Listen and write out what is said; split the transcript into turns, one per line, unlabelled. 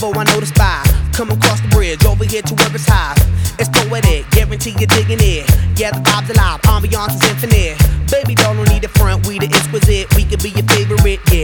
Bravo, I know the spy. Come across the bridge, over here to where it's high. It's poetic, guarantee you're digging it. Yeah, the vibe's alive, ambiance is infinite. Baby doll, don't need a front, we the exquisite. We could be your favorite, yeah.